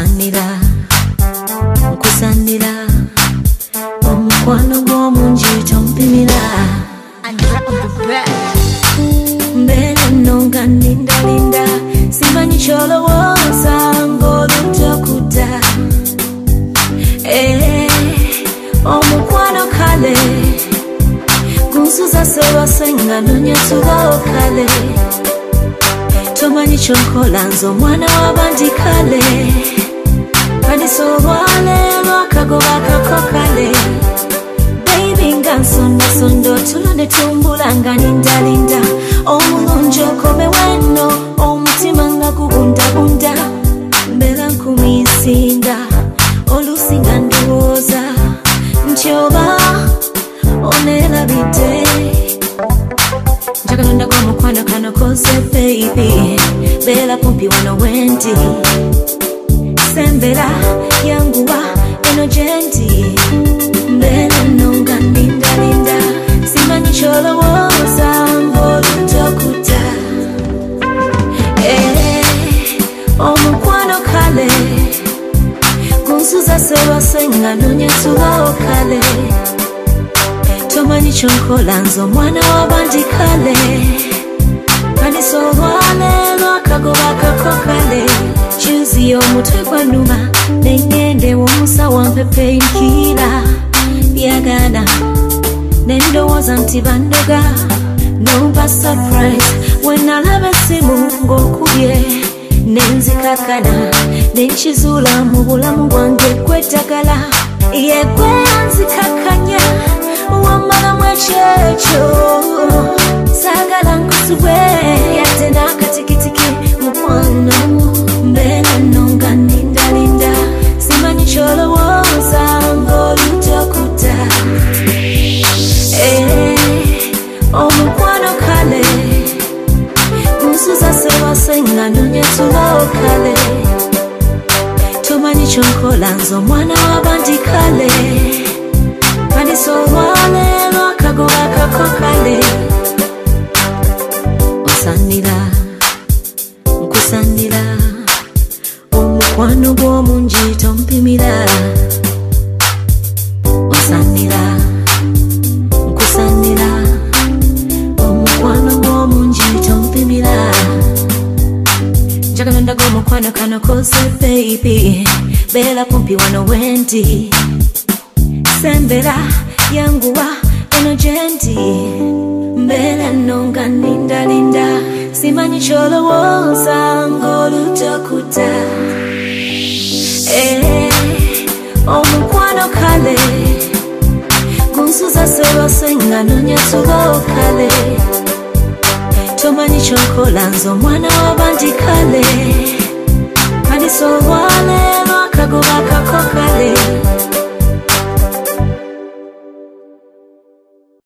osanira nkusanira omukwano gw'omungi tompimira mbere nonga nindalinda simanyi kyolowooza ng'olutokuta omukwano kale gunsuza sewasenga nonyesulawo kale tomanyi kyonkola nze omwana w'abandi kale kandisa olwaleero akagoba kako kale baby nga nsondasonda otulo ne tumbula nga nindalinda omulungi okome weno omutima nga gubundabunda mbeera nkumisinga oluusi nga ndowooza nti oba oneerabidde njagala ndaga omukwano kano koze baby beera kumpi wano wendi sembera yanguwa eno gyendi mbeera nonga nindalinda simanyi kyolowooza ng'olutokuta omukwano kale gunsuza sewasenga nonyesulawo kale tomanyi kyonkola nze omwana w'abandi kale kandisa olwaleero akagoba kako kale kyuzi omutwe gwanuma neŋŋende w'omusawo mpe painkiller byagana nendowooza nti bandoga nomba surprise wenalaba essimu ng'okubye nenzikakana nenkizuula mu bulamu bwange kwetagala yegwe yanzikakanya wamalamu ekyekyo saagala nkusubwe yadde n'akatikitiki mukwano mbeera nonga nindalinda simanyi kyolowooza ng'olutokuta omukwano kale gunsuza sewasenga nonyesulawo kale tomanyi kyonkola nze omwana w'abandi kale kandisa olwaleero akagoba kako kale osanira nkusanira omukwano gw'omungi tompimira osanira nkusanira omukwano gw'omungi tompimira njagala ndaga omukwano kano koze baby beera kumpi wano wendi sembera yanguwa eno gyendi mbeera nonga nindalinda simanyi kyolowooza ng'olutokuta omukwano kale gunsuza sewasenga nonyesulawo kale tomanyi kyonkola nze omwana w'abandi kale kandisa olwaleero